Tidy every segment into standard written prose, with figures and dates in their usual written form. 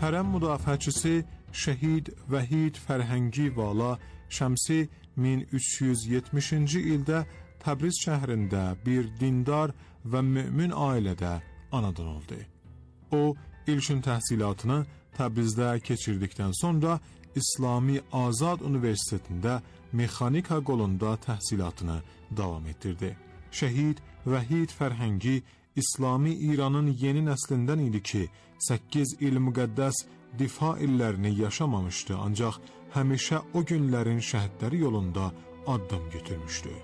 Hərəm müdafiəçisi şəhid Vəhid Fərhəngi Vala şəmsi 1370-ci ildə Təbriz şəhərində bir dindar və mömin ailədə anadan oldu. O, ilkin təhsilatını Təbrizdə keçirdikdən sonra İslami Azad Universitetində mexanika qolunda təhsilatını davam etdirdi. Şəhid Vəhid Fərhəngi İslami İranın yeni nəslindən idi ki, 8 il müqəddəs difa illərini yaşamamışdı, ancaq həmişə o günlərin şəhidləri yolunda addım götürmüşdü.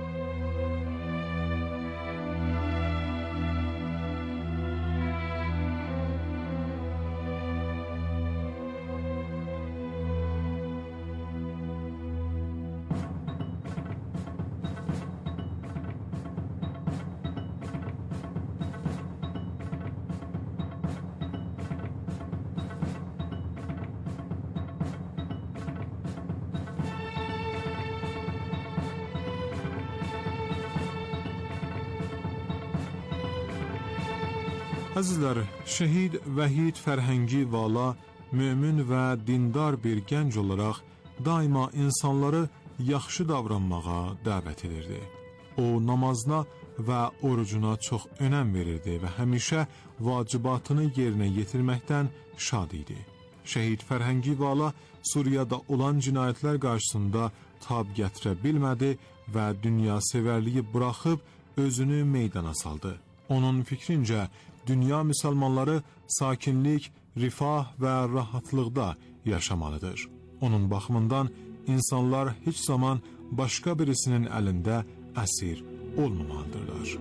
Əzizlər, şəhid Vəhid Fərhəngi Vala mömin və dindar bir gənc olaraq daima insanları yaxşı davranmağa dəvət edirdi. O, namazına və orucuna çox önəm verirdi və həmişə vacibatını yerinə yetirməkdən şad idi. Şəhid Fərhəngi Vala Suriyada olan cinayətlər qarşısında tab gətirə bilmədi və dünya sevərliyi buraxıb özünü meydana saldı. Onun fikrincə, dünya müsəlmanları sakinlik, rifah və rahatlıqda yaşamalıdır. Onun baxımından insanlar heç zaman başqa birisinin əlində əsir olmamalıdırlar.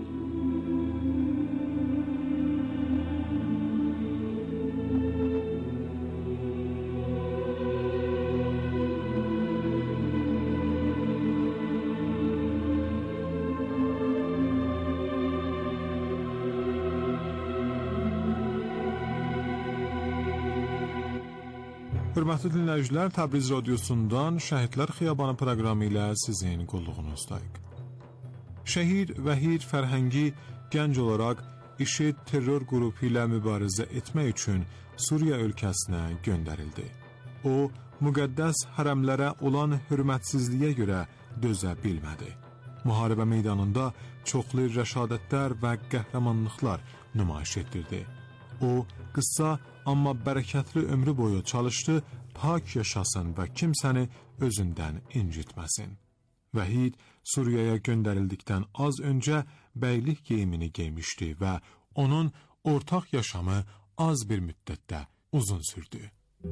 Hörmətli dinləyicilər, Təbriz radiosundan Şəhidlər Xiyabanı proqramı ilə sizin qulluğunuzdayıq. Şəhid Vəhid Fərhəngi gənc olaraq IŞİD terror qrupu ilə mübarizə etmək üçün Suriya ölkəsinə göndərildi. O, müqəddəs hərəmlərə olan hörmətsizliyə görə dözə bilmədi. Müharibə meydanında çoxlu rəşadətlər və qəhrəmanlıqlar nümayiş etdirdi. O, qısa amma bərəkətli ömrü boyu çalışdı, pak yaşasın və kimsəni özündən incitməsin. Vəhid Suriyaya göndərildikdən az öncə bəylik geyimini geymişdi və onun ortaq yaşamı az bir müddətdə uzun sürdü.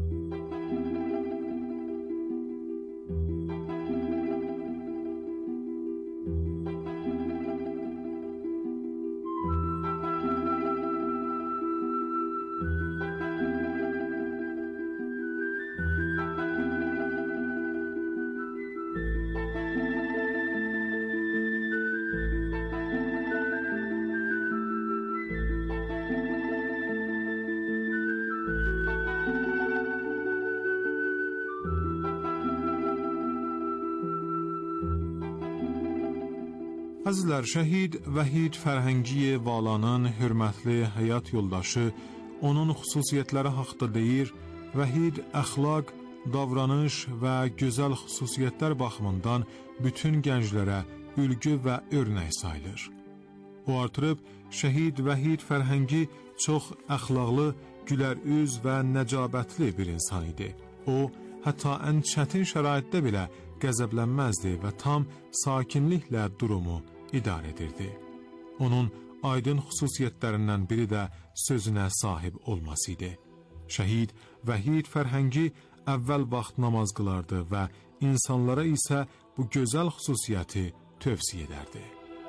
Əzizlər, şəhid Vəhid Fərhəngi Valanın hörmətli həyat yoldaşı onun xüsusiyyətləri haqqında deyir, Vəhid əxlaq, davranış və gözəl xüsusiyyətlər baxımından bütün gənclərə ülgü və örnək sayılır. O artırıb, şəhid Vəhid Fərhəngi çox əxlaqlı, gülər üz və nəcabətli bir insan idi. O, hətta ən çətin şəraitdə belə qəzəblənməzdi və tam sakinliklə durumu idarə edirdi. Onun aydın xüsusiyyətlərindən biri də sözünə sahib olması idi. Şəhid Vəhid Fərhəngi əvvəl vaxt namaz qılardı və insanlara isə bu gözəl xüsusiyyəti tövsiyə edərdi.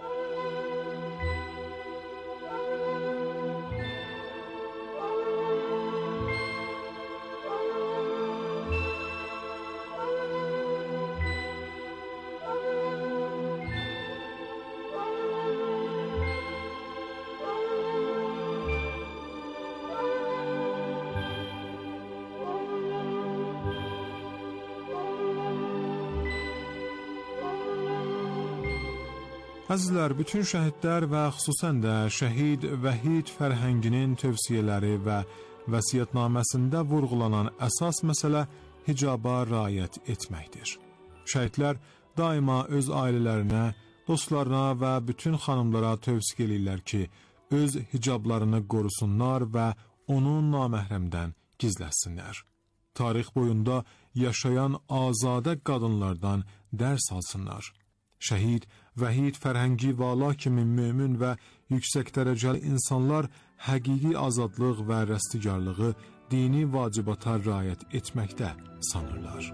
Əzizlər, bütün şəhidlər və xüsusən də şəhid Vəhid Fərhənginin tövsiyələri və vəsiyyətnaməsində vurğulanan əsas məsələ hicaba riayət etməkdir. Şəhidlər daima öz ailələrinə, dostlarına və bütün xanımlara tövsiyə edirlər ki, öz hicablarını qorusunlar və onu naməhrəmdən gizləsinlər. Tarix boyunda yaşayan azadə qadınlardan dərs alsınlar. Şəhid Vəhid Fərhəngi Vala kimi mömin və yüksək dərəcəli insanlar həqiqi azadlıq və rəstigarlığı dini vacibata riayət etməkdə sanırlar.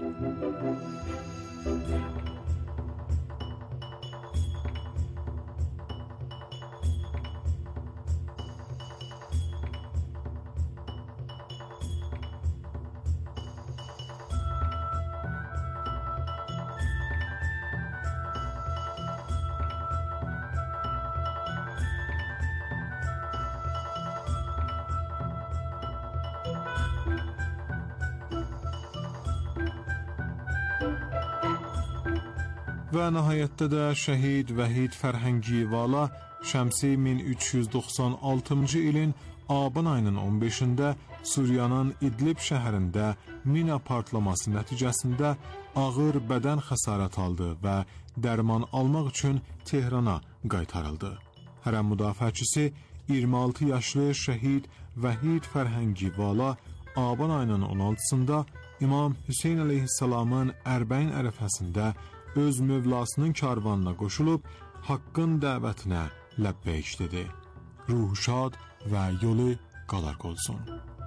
Və nəhayətdə də şəhid Vəhid Fərhəngi Vala şəmsi 1396-cı ilin Aban ayının 15-də Suriyanın İdlib şəhərində mina partlaması nəticəsində ağır bədən xəsarət aldı və dərman almaq üçün Tehrana qaytarıldı. Hərəm müdafiəçisi 26 yaşlı şəhid Vəhid Fərhəngi Vala Aban ayının 16-sında İmam Hüseyn əleyhissalamın Ərbəin ərəfəsində öz mövlasının karvanına qoşulub haqqın dəvətinə ləbbeyk dedi. Ruhu şad və yolu qalarq olsun.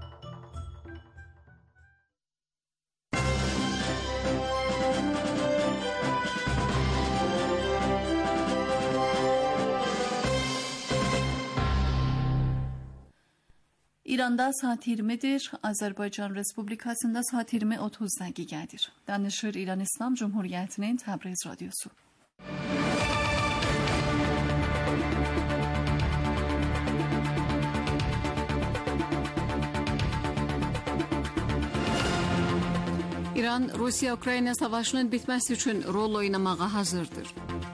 İranda saat 20'dir. Azərbaycan Respublikasında saat 20:30 dəqiqədir. Danışır İran İslam Cumhuriyetinin Təbriz Radyosu. İran, Rusiya-Ukrayna savaşının bitməsi üçün rol oynamağa hazırdır.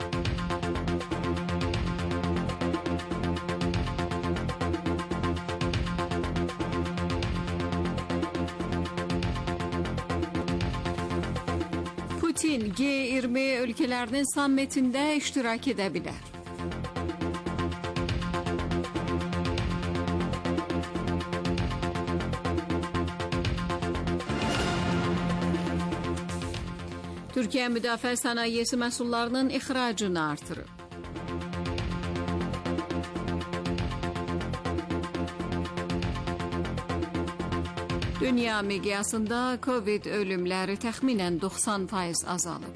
Putin G20 ülkelerinin sammitində iştirak edə bilər. Türkiyə müdafiə sənayesi məhsullarının ixracını artırır. Dünya miqyasında Covid ölümləri təxminən 90% azalıb.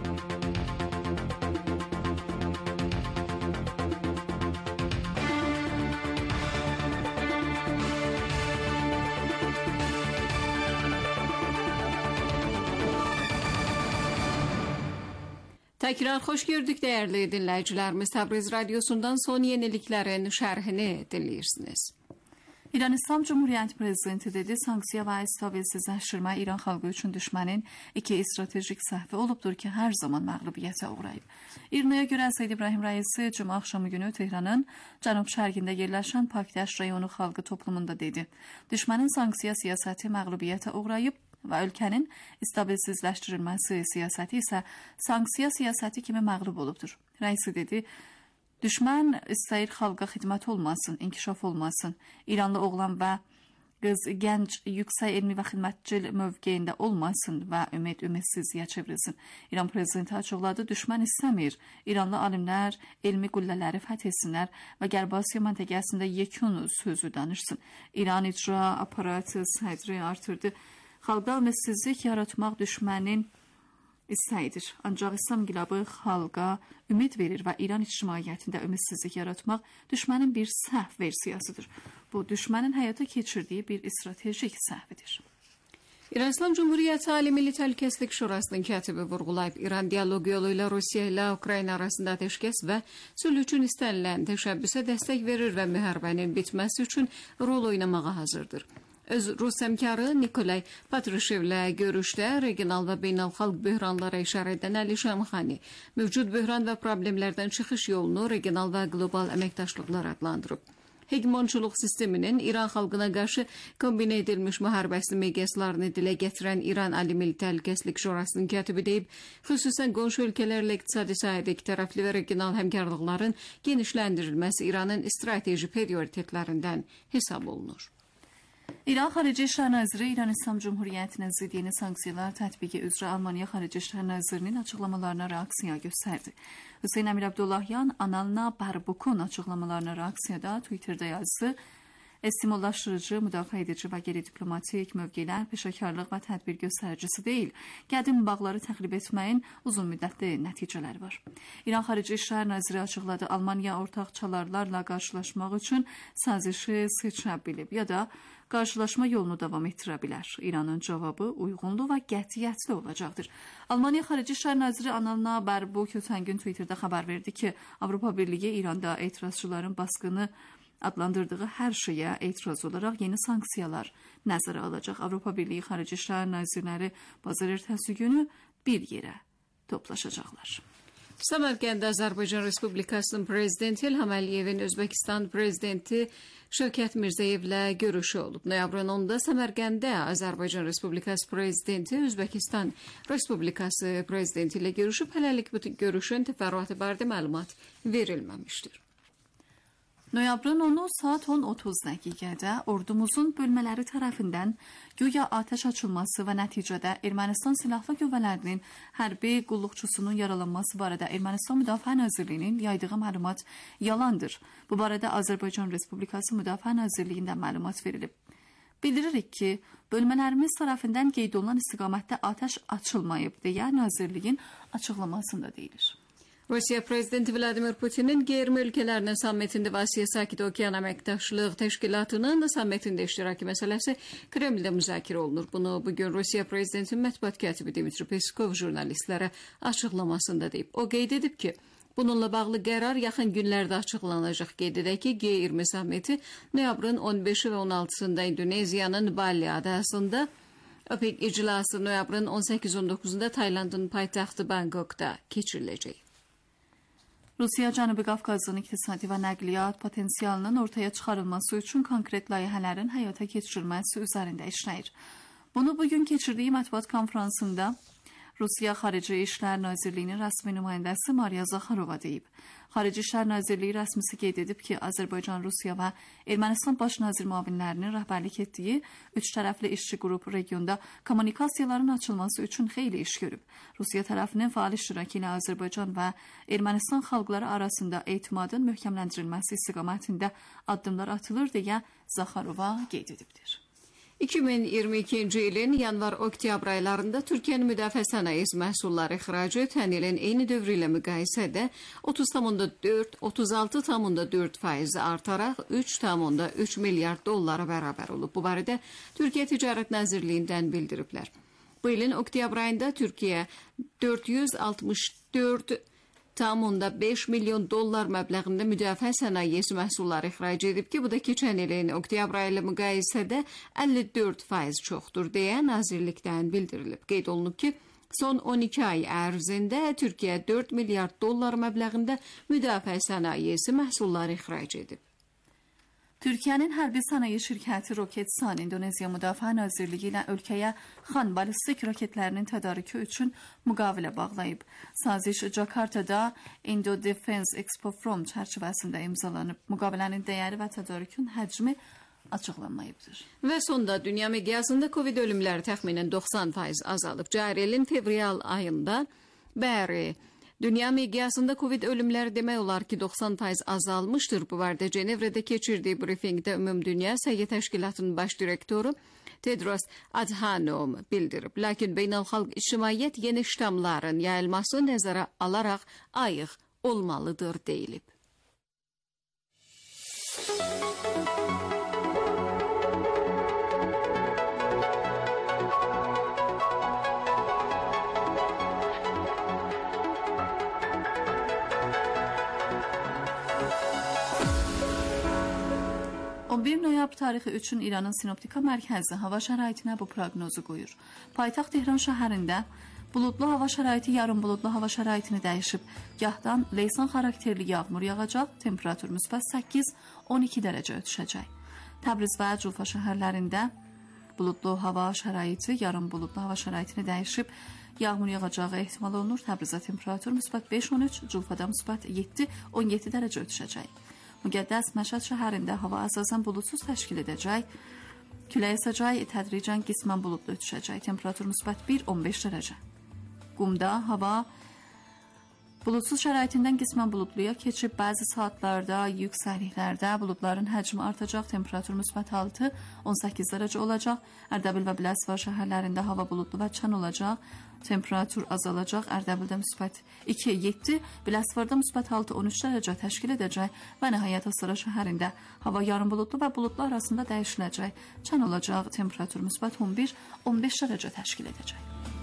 Tekrar hoş gördük değerli dinleyicilerimiz. Təbriz Radyosu'ndan son yeniliklerin şərhini dinləyirsiniz. İran İslam Cumhuriyeti Prezidenti dedi, sanksiya və stabilsizləşdirmə İran xalqı üçün düşmənin iki stratejik səhvi olubdur ki, hər zaman məğlubiyyətə uğrayıb. İrnaya görə Səid İbrahim Rəisi cümə axşamı günü Tehranın cənub-şərqində yerləşən Pakdaş rayonu xalqı toplumunda dedi. Düşmənin sanksiya siyasəti məğlubiyyətə uğrayıb və ölkənin stabilsizləşdirilməsi siyasəti isə sanksiya siyasəti kimi məğlub olubdur. Rəisi dedi, düşmən istəyir xalqa xidmət olmasın, inkişaf olmasın. İranlı oğlan və qız gənc, yüksək elmi və xidmətçil mövqeyində olmasın və ümidsizliyə çevrilsin. İran prezidenti açıqladı, düşmən istəmir. İranlı alimlər elmi qüllələri fəth etsinlər və Qərb Asiya məntəqəsində yekun sözü danışsın. İran icra aparatı sədri artırdı. Xalqa ümidsizlik yaratmaq düşmənin istəyidir. Ancaq İslam inqilabı xalqa ümid verir və İran ictimaiyyətində ümidsizlik yaratmaq düşmənin bir səhv versiyasıdır. Bu, düşmənin həyata keçirdiyi bir stratejik səhvidir. İran İslam Cumhuriyeti Ali Milli Təhlükəsizlik Şurasının katibi vurğulayıb, İran dialoq yolu ilə Rusiya ilə Ukrayna arasında ateşkəs və sülh üçün istənilən təşəbbüsə dəstək verir və müharibənin bitməsi üçün rol oynamağa hazırdır. Öz Rus həmkarı Nikolay Patrushev-lə görüşdə regional və beynəlxalq böhranlara işarə edən Əli Şamxani mövcud böhran və problemlərdən çıxış yolunu regional və qlobal əməkdaşlıqlar adlandırıb. hegemonçuluq sisteminin İran xalqına qarşı kombinə edilmiş müharibəsinin miqyaslarını dilə gətirən İran Ali Milli Təhlükəsizlik Şurasının katibi deyib, xüsusən qonşu ölkələrlə iqtisadi sahədə ikitərəfli və regional həmkarlıqların genişləndirilməsi İranın strateji prioritetlərindən hesab olunur. İran Xarici İşlər Naziri İran İslam Cumhuriyyətinin zidd yeni sanksiyalar tətbiqi üzrə Almaniya Xarici İşlər Nazirinin açıqlamalarına reaksiya göstərdi. Hüseyn Əmir Abdullahyan Analna Barbukun açıqlamalarına reaksiyada Twitter'da yazdı. Estimullaşdırıcı, müdafiə edici və qeyri-diplomatik mövqelər peşəkarlıq və tədbir göstəricisi deyil, qədim bağları təxrib etməyin uzun müddətli nəticələri var. İran Xarici İşlər Naziri açıqladı, Almaniya ortaq çalarlarla qarşılaşmaq üçün sazişi seçə bilib ya da qarşılaşma yolunu davam etdirə bilər. İranın cavabı uyğunlu və qətiyyətli olacaqdır. Almaniya Xarici İşlər Naziri Analna Barbuk ötən gün Twitter'da xəbər verdi ki, Avropa Birliyi İranda etirazçıların baskını adlandırdığı hər şeyə etiraz olaraq yeni sanksiyalar nəzərə alacaq. Avropa Birliyi Xarici İşlər Nazirləri bazar ertəsi günü bir yerə toplaşacaqlar. Səmərqəndə Azərbaycan Respublikasının prezidenti İlham Əliyevin Özbəkistan prezidenti Şövkət Mirzəyevlə görüşü olub. Noyabrın 10-da Səmərqəndə Azərbaycan Respublikası prezidenti Özbəkistan Respublikası prezidenti ilə görüşüb, hələlik bu görüşün təfərrüatı barədə məlumat verilməmişdir. Noyabrın 10-u saat 10:30 dəqiqədə ordumuzun bölmələri tərəfindən güya atəş açılması və nəticədə Ermənistan Silahlı Qüvvələrinin hərbi qulluqçusunun yaralanması barədə Ermənistan Müdafiə Nazirliyinin yaydığı məlumat yalandır. Bu barədə Azərbaycan Respublikası Müdafiə Nazirliyindən məlumat verilib. Bildiririk ki, bölmələrimiz tərəfindən qeyd olunan istiqamətdə atəş açılmayıb deyə Nazirliyin açıqlamasında deyilir. Rusiya Prezidenti Vladimir Putin'in qeyri ölkələrinin sammitində və Asiya Sakit Okean Əməkdaşlıq Təşkilatının sammitində iştirakı məsələsi Kremldə müzakirə olunur. Bunu bugün Rusiya Prezidentinin mətbuat katibi Dmitri Peskov jurnalistlərə açıqlamasında deyib. O qeyd edib ki, bununla bağlı qərar yaxın günlərdə açıqlanacaq. Qeyd edək ki, G20 sammiti noyabrın 15-i və 16-sında İndoneziyanın Bali adasında, OPEC iclası noyabrın 18-19-da Taylandın paytaxtı Bangkokda keçiriləcək. Rusiya Cənubi Qafqazın iqtisadi və nəqliyyat potensialının ortaya çıxarılması üçün konkret layihələrin həyata keçirilməsi üzərində işləyir. Bunu bugün keçirdiyi mətbuat konfransında Rusiya Xarici İşlər Nazirliyinin rəsmi nümayəndəsi Mariya Zaxarova deyib. Xarici İşlər Nazirliyi rəsmisi qeyd edib ki, Azərbaycan, Rusiya və Ermənistan baş nazir müavinlərinin rəhbərlik etdiyi üç tərəfli işçi qrup regionda kommunikasiyaların açılması üçün xeyli iş görüb. Rusiya tərəfinin fəal iştirakı ilə Azərbaycan və Ermənistan xalqları arasında etimadın möhkəmləndirilməsi istiqamətində addımlar atılır deyə Zaxarova qeyd edibdir. 2022-ci ilin yanvar-oktyabr aylarında Türkiyənin müdafiə sənayesi məhsulları ixracı ötən ilin eyni dövrü ilə müqayisədə 30,4% artaraq 3,3 milyard dollara bərabər olub. Bu barədə Türkiyə Ticarət Nazirliyindən bildiriblər. Bu ilin oktyabr ayında Türkiyə 464,5 milyon dollar məbləğində müdafiə sənayesi məhsulları ixrac edib ki, bu da keçən ilin oktyabr ayı ilə müqayisədə 54% çoxdur deyə nazirlikdən bildirilib. Qeyd olunub ki, son 12 ay ərzində Türkiyə 4 milyard dollar məbləğində müdafiə sənayesi məhsulları ixrac edib. Türkiyənin hərbi sənaye şirkəti Roketsan İndoneziya Müdafiə Nazirliyi ilə ölkəyə Xan ballistik raketlərinin tədarükü üçün müqavilə bağlayıb. Saziş Jakartada Indo-Defense Expo Forum çərçivəsində imzalanıb. Müqavilənin dəyəri və tədarükün həcmi açıqlanmayıbdır. Və sonda dünya miqyasında Covid ölümləri təxminən 90% azalıb. Cari ilin fevral ayında dünya miqyasında Covid ölümləri demək olar ki 90% azalmışdır. Bu barədə Cenevrədə keçirdiyi brifinqdə Ümumdünya Səhiyyə Təşkilatının baş direktoru Tedros Adhanom bildirib. Lakin beynəlxalq ictimaiyyət yeni ştamların yayılması nəzərə alaraq ayıq olmalıdır deyilib. 11 noyabr tarixi üçün İranın Sinoptika Mərkəzi hava şəraitinə bu proqnozu qoyur. Paytaxt Tehran şəhərində bulutlu hava şəraiti yarım bulutlu hava şəraitini dəyişib. Gahdan leysan xarakterli yağmur yağacaq, temperatur müsbət 8-12 dərəcəyə düşəcək. Təbriz və Culfa şəhərlərində bulutlu hava şəraiti yarım bulutlu hava şəraitini dəyişib. Yağmur yağacağı ehtimal olunur. Təbrizdə temperatur müsbət 5-13, Culfada müsbət 7-17 dərəcə düşəcək. Müqəddəs Məşəd şəhərində hava əsasən bulutsuz təşkil edəcək. Külək əsəcək, tədricən qismən bulutlu düşəcək. Temperatur müsbət 1-15 dərəcə. Qumda hava bulutsuz şəraitindən qismən bulutluya keçib, bəzi saatlarda yüksəkliklərdə buludların həcmi artacaq, temperatur müsbət 6-18 dərəcə olacaq. Ərdəbil və Biləsuvar şəhərlərində hava buludlu və çən olacaq, temperatur azalacaq. Ərdəbildə müsbət 2-7, Biləsuvarda müsbət 6-13 dərəcə təşkil edəcək və nəhayət Astara şəhərində hava yarım buludlu və buludlu arasında dəyişiləcək, çən olacaq, temperatur müsbət 11-15 dərəcə təşkil edəcək.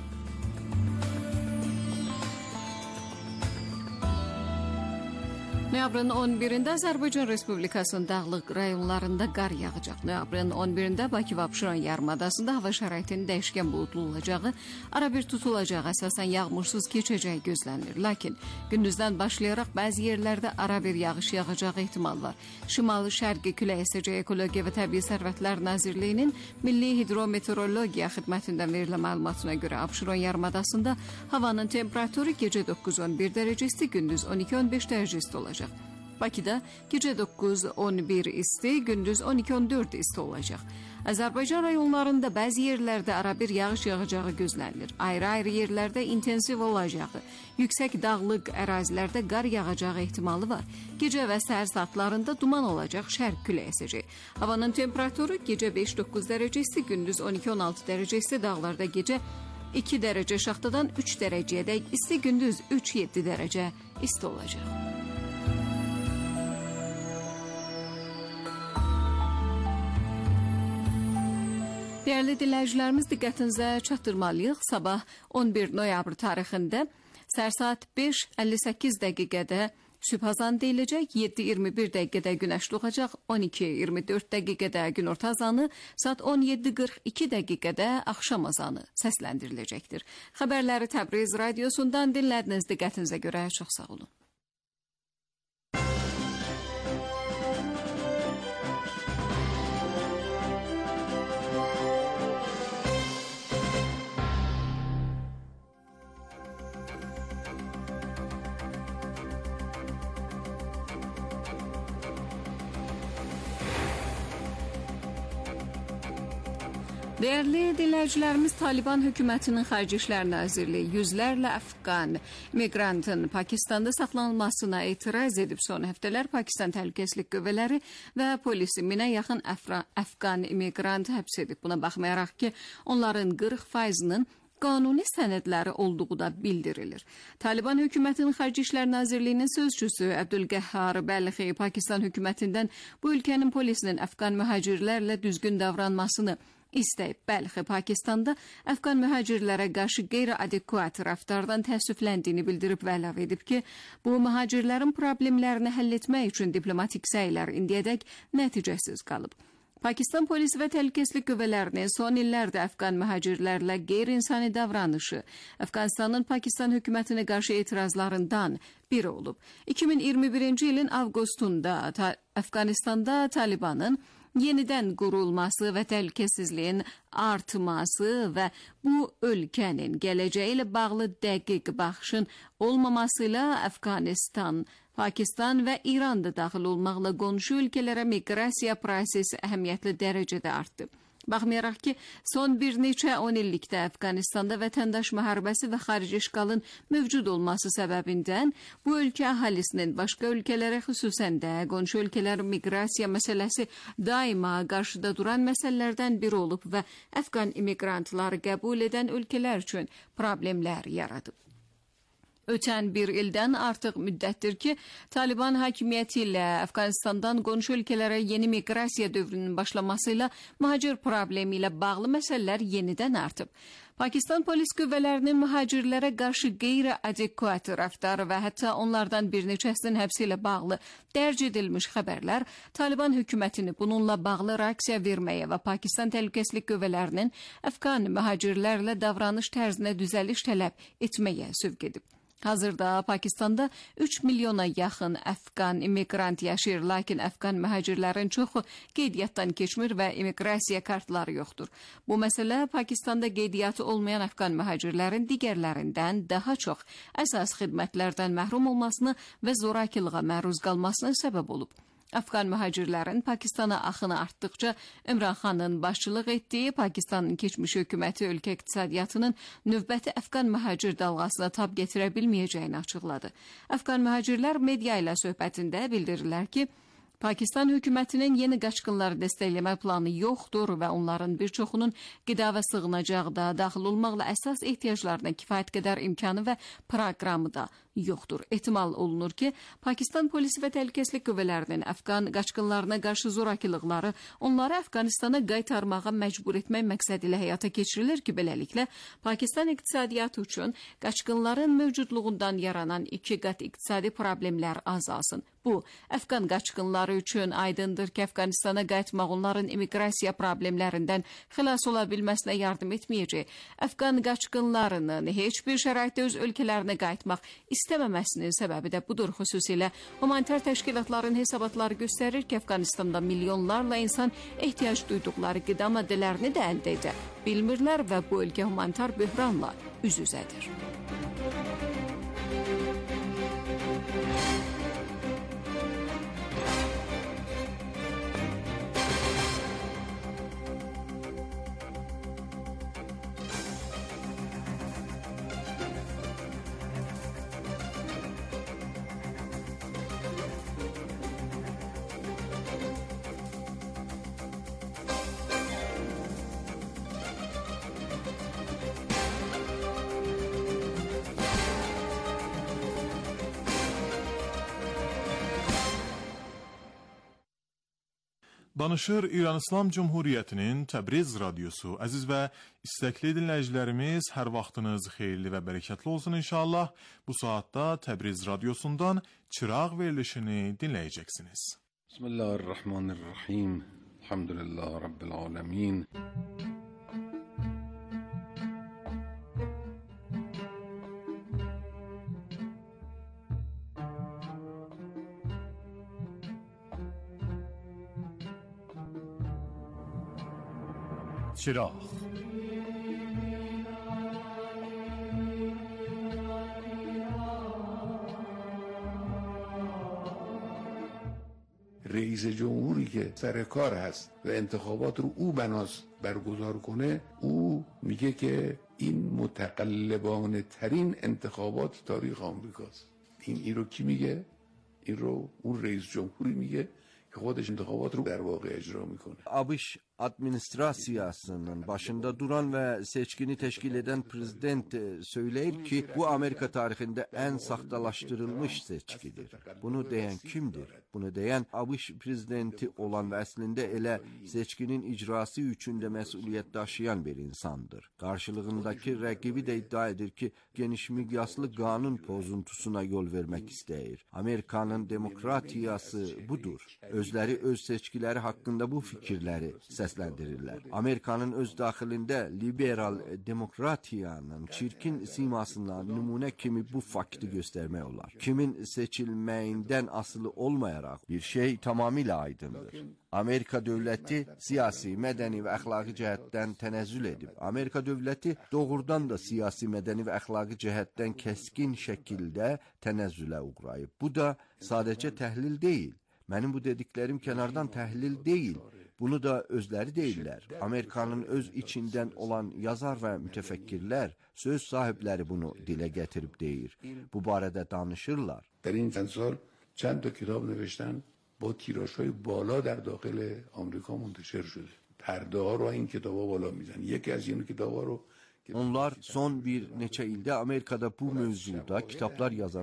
Noyabrın 11-də Azərbaycan Respublikasının dağlıq rayonlarında qar yağacaq. Noyabrın 11-də Bakı və Abşeron yarımadasında hava şəraitinin dəyişkən buludlu olacağı, arabir tutulacağı, əsasən yağmursuz keçəcəyi gözlənilir. Lakin gündüzdən başlayaraq bəzi yerlərdə arabir yağış yağacağı ehtimal var. Şimal-şərqi külək əsəcək. Ekologiya və Təbii Sərvətlər Nazirliyinin Milli Hidrometeorologiya xidmətindən verilən məlumatına görə Abşeron yarımadasında havanın temperaturu gecə 9-11 dərəcə isti, gündüz 12-15 dərəcə isti olacaq. Bakıda gecə 9-11 isti, gündüz 12-14 isti olacaq. Azərbaycan rayonlarında bəzi yerlərdə arabir yağış yağacağı gözlənilir. Ayrı-ayrı yerlərdə intensiv olacağı, yüksək dağlıq ərazilərdə qar yağacağı ehtimalı var. Gecə və səhər saatlarında duman olacaq, şərq külək əsəcək. Havanın temperaturu gecə 5-9 dərəcə isti, gündüz 12-16 dərəcə isti, dağlarda gecə 2 dərəcə şaxtadan 3 dərəcəyədək isti, gündüz 3-7 dərəcə isti olacaq. Dəyərli dinləyicilərimiz, diqqətinizə çatdırmalıyıq. Sabah 11 noyabr tarixində səhər saat 5:58 dəqiqədə sübhazan deyiləcək, 7:21 dəqiqədə günəş doğacaq, 12:24 dəqiqədə günorta azanı, saat 17:42 dəqiqədə axşam azanı səsləndiriləcəkdir. Xəbərləri Təbriz radiosundan dinlədiniz. Diqqətinizə görə çox sağ olun. Dəyərli dinləyicilərimiz, Taliban hökumətinin Xarici İşlər Nazirliyi yüzlərlə Əfqan miqrantın Pakistanda saxlanılmasına etiraz edib. Son həftələr Pakistan Təhlükəsizlik Qüvvələri və polisi 1000-ə yaxın Əfqan miqrant həbs edib. Buna baxmayaraq ki, onların 40%-nin qanuni sənədləri olduğu da bildirilir. Taliban hökumətinin Xarici İşlər Nazirliyinin sözçüsü Əbdülqəhhar Bəlxi Pakistan hökumətindən bu ölkənin polisinin Əfqan mühacirlərlə düzgün davranmasını istəyib. Bəlxi Pakistanda Əfqan mühacirlərə qarşı qeyri-adekvat rəftardan təəssüfləndiyini bildirib və əlavə edib ki, bu mühacirlərin problemlərini həll etmək üçün diplomatik səylər indiyədək nəticəsiz qalıb. Pakistan polisi və təhlükəsizlik qüvvələrinin son illərdə Əfqan mühacirlərlə qeyri-insani davranışı Əfqanistanın Pakistan hökumətinə qarşı etirazlarından biri olub. 2021-ci ilin avqustunda Əfqanistanda Talibanın yenidən qurulması və təhlükəsizliyin artması və bu ölkənin gələcəyi ilə bağlı dəqiq baxışın olmaması ilə Əfqanistan, Pakistan və İran da daxil olmaqla qonşu ölkələrə miqrasiya prosesi əhəmiyyətli dərəcədə artdı. Baxmayaraq ki, son bir neçə 10 illikdə Əfqanistanda vətəndaş müharibəsi və xarici işğalın mövcud olması səbəbindən bu ölkə əhalisinin başqa ölkələrə, xüsusən də qonşu ölkələr miqrasiya məsələsi daima qarşıda duran məsələlərdən biri olub və Əfqan immiqrantları qəbul edən ölkələr üçün problemlər yaradıb. Ötən bir ildən artıq müddətdir ki, Taliban hakimiyyəti ilə Əfqanistandan qonşu ölkələrə yeni miqrasiya dövrünün başlaması ilə mühacir problemi ilə bağlı məsələlər yenidən artıb. Pakistan polis qüvvələrinin mühacirlərə qarşı qeyri-adekvat rəftarı və hətta onlardan bir neçəsinin həbsi ilə bağlı dərc edilmiş xəbərlər Taliban hökumətini bununla bağlı reaksiya verməyə və Pakistan təhlükəsizlik qüvvələrinin Əfqan mühacirlərlə davranış tərzinə düzəliş tələb etməyə sövq edib. Hazırda Pakistanda 3 milyona yaxın Əfqan immigrant yaşayır, lakin Əfqan mühacirlərin çoxu qeydiyyatdan keçmir və immiqrasiya kartları yoxdur. Bu məsələ Pakistanda qeydiyyatı olmayan Əfqan mühacirlərin digərlərindən daha çox əsas xidmətlərdən məhrum olmasını və zorakılığa məruz qalmasına səbəb olub. Əfqan mühacirlərin Pakistana axını artdıqca İmran Xanın başçılıq etdiyi Pakistanın keçmiş hökuməti ölkə iqtisadiyyatının növbəti Əfqan mühacir dalğasına tab gətirə bilməyəcəyini açıqladı. Əfqan mühacirlər media ilə söhbətində bildirirlər ki, Pakistan hökumətinin yeni qaçqınları dəstəkləmə planı yoxdur və onların bir çoxunun qida və sığınacaqda daxil olmaqla əsas ehtiyaclarına kifayət qədər imkanı və proqramı da yoxdur. Ehtimal olunur ki, Pakistan polisi və təhlükəsizlik qüvvələrinin Əfqan qaçqınlarına qarşı zorakılıqları onları Əfqanistana qaytarmağa məcbur etmək məqsədi ilə həyata keçirilir ki, beləliklə Pakistan iqtisadiyyatı üçün qaçqınların mövcudluğundan yaranan 2 qat iqtisadi problemlər azalsın. Bu, Əfqan qaçqınları üçün aydındır ki, Əfqanistana qayıtmaq onların immiqrasiya problemlərindən xilas ola bilməsinə yardım etməyəcək. Əfqan qaçqınlarının heç bir şəraitdə öz ölkələrinə qayıtmaq istəməməsinin səbəbi də budur. Xüsusilə humanitar təşkilatların hesabatları göstərir ki, Əfqanistanda milyonlarla insan ehtiyac duyduqları qida maddələrini də əldə edə bilmirlər və bu ölkə humanitar böhranla üz-üzədir. Danışır İran İslam Cumhuriyyətinin Təbriz radiosu. Əziz və istəkli dinləyicilərimiz, hər vaxtınız xeyirli və bərəkətli olsun inşallah. Bu saatda Təbriz radiosundan çıraq verilişini dinləyəcəksiniz. Bismillahirrahmanirrahim. Elhamdülillah Rabbil alemin. چراغ رئیس جمهوری که سر کار هست و انتخابات رو او بناس برگزار کنه، او میگه که این متقلبانه ترین انتخابات تاریخ آمریکاست. این رو کی میگه؟ این رو اون rئیس جمهوری میگه که خودش انتخابات رو در واقع اجرا میکنه. ABŞ administrasiyasının başında duran ve seçkini teşkil eden prezident söyleyir ki bu Amerika tarihinde en saxtalaşdırılmış seçkidir. Bunu diyen kimdir? Bunu diyen ABŞ prezidenti olan ve əslində elə seçkinin icrası üçün də məsuliyyət daşıyan bir insandır. Qarşılığındakı rəqibi də iddia edir ki geniş miqyaslı qanun pozuntusuna yol vermək istəyir. Amerikanın demokratiyası budur. Özləri öz seçkiləri haqqında bu fikirləri səsləndirirlər. Amerikanın öz daxilində liberal demokratiyanın çirkin simasından nümunə kimi bu fakti göstərmək olar. Kimin seçilməyindən asılı olmayaraq bir şey tamamilə aydındır. Amerika dövləti siyasi, mədəni və əxlaqi cəhətdən tənəzzül edib. Amerika dövləti doğrudan da siyasi, mədəni və əxlaqi cəhətdən kəskin şəkildə tənəzzülə uğrayıb. Bu da sadəcə təhlil deyil. Mənim bu dediklərim kənardan təhlil deyil. Bunu da özləri deyirlər. Amerikanın öz içindən olan yazar və mütəfəkkirlər, söz sahibləri bunu dilə gətirib deyir. Bu barədə danışırlar. در این چند سال چند تا کتاب نوشتن با تیراژهای بالا در داخل آمریکا منتشر شده. پرده ها رو این کتابا بالا میزنن. یکی از این کتابا رو Onlar son bir neçə ildə Amerikada bu mövzuda kitablar yazaraq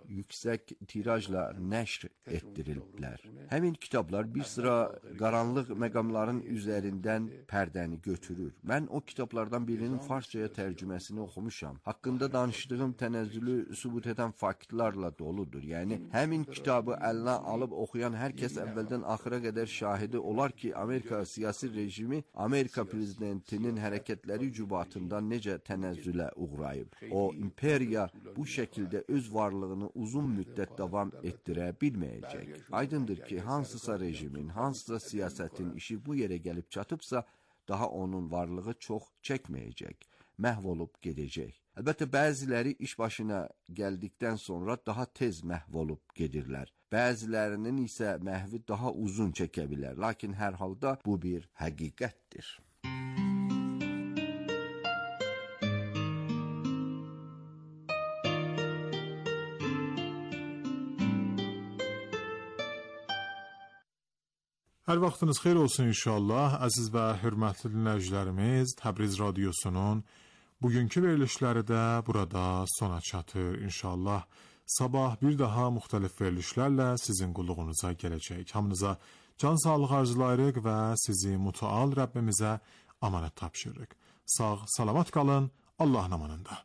yüksək tirajla nəşr etdiriliblər. Həmin kitablar bir sıra qaranlıq məqamların üzərindən pərdəni götürür. Mən o kitablardan birinin farsçaya tərcüməsini oxumuşam. Haqqında danışdığım tənəzzülü sübut edən faktlarla doludur. Yəni, həmin kitabı əlinə alıb oxuyan hər kəs əvvəldən axıra qədər şahidi olar ki, Amerika siyasi rejimi Amerika prezidentinin hərəkətləri cübatından necə tənəzzülə uğrayıb. O, imperiya bu şəkildə öz varlığını uzun müddət davam etdirə bilməyəcək. Aydındır ki, hansısa rejimin, hansısa siyasətin işi bu yerə gəlib çatıbsa, daha onun varlığı çox çəkməyəcək, məhv olub gedəcək. Əlbəttə, bəziləri iş başına gəldikdən sonra daha tez məhv olub gedirlər. Bəzilərinin isə məhvi daha uzun çəkə bilər. Lakin hər halda bu bir həqiqətdir. Hər vaxtınız xeyir olsun inşallah. Əziz və hörmətli dinləyicilərimiz, Təbriz Radiosunun bugünkü verilişləri də burada sona çatır inşallah. Sabah bir daha müxtəlif verilişlərlə sizin qulluğunuza gələcək. Hamınıza can sağlığı arzulayırıq və sizi mütəal Rəbbimizə amanət tapşırırıq. Sağ, salamat qalın, Allahın amanında.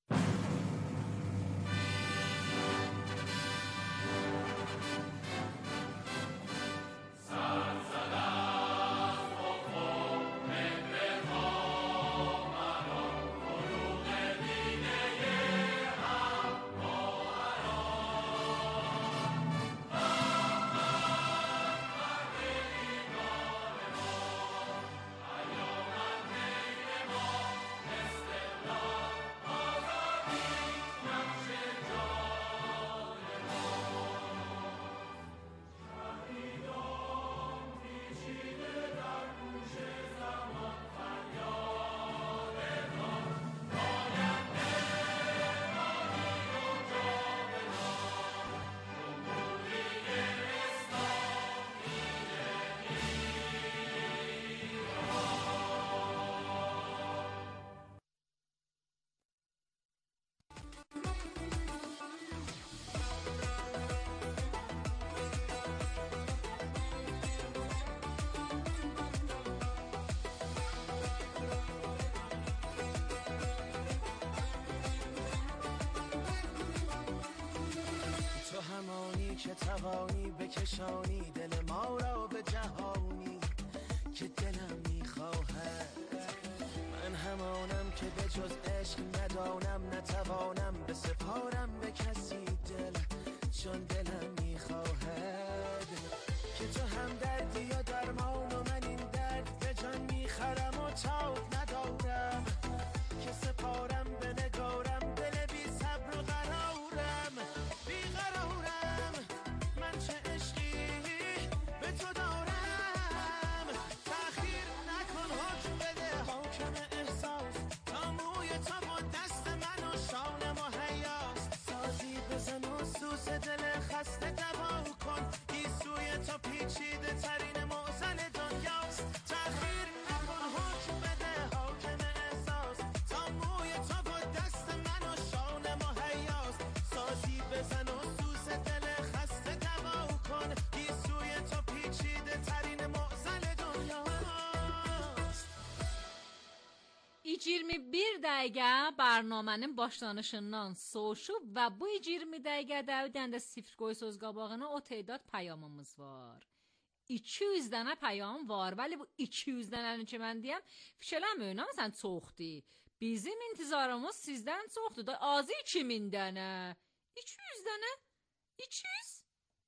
که توانی بکشانی دل ما را به جهانی که دلم میخواهد. من همانم که به جز عشق ندانم، نتوانم به سپارم به کسی دل، چون دلم میخواهد که تو هم دردی یا درمان و من این درد به جان میخرم و تاب ندارم که سپارم به نگارم، دل بی صبر و قرارم بیقرارم. من چه عشقی به تو دارم، تأخیر نکن حکم بده حاکم احساس، تا موی تو با دست من و شان مهیاست. سازی بزن و سوز دل خسته دوا کن، گیسوی تو پیچیده ترین معضل دنیاست. تأخیر نکن حکم بده حاکم احساس، تا موی تو با دست من و شان مهیاست. سازی بزن و سوز دل خسته دوا کن، گیسوی تو پیچیده ترین معضل دنیاست. 21 dəqiqə proqramının başlanışından soğuşub və bu 20 dəqiqədə ödəndə 0 qoy söz qabağına o tədat payamımız var. 200 dənə payam var, vəli bu 200 dənəni ki mən deyəm, fikirləməyin, amma sən çoxdur. Bizim intizarımız sizdən çoxdur da, azı 2000 dənə. 200 dənə? 200?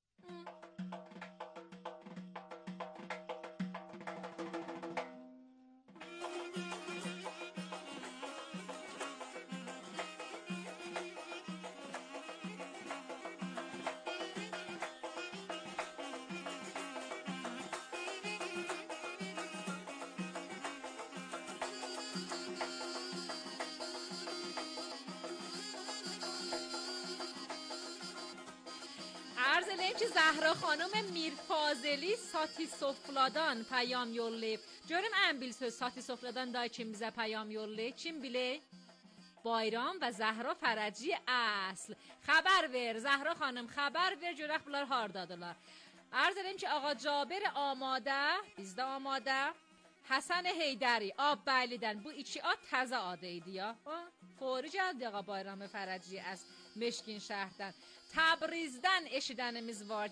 عرض eləyim ki, Zəhra xanım Mirfazeli Sati Sofladan payam yollayıb. Görüm ən bil söz Sati Sofladan da kim bizə payam yollayıb, kim bilir? Bayram və Zəhra Fərəci əsl. Xəbər ver Zəhra xanım, xəbər ver görək bunlar hardadılar. Arz edirəm ki, ağa Cabir amadə, biz də amadə. Həsən Heydəri, Abbəylidən bu iki ad təzə adı idi ya. Fori gəldi ağa Bayram Fərəci az Meşkin şəhərdən. Təbrizdən eşidənimiz var.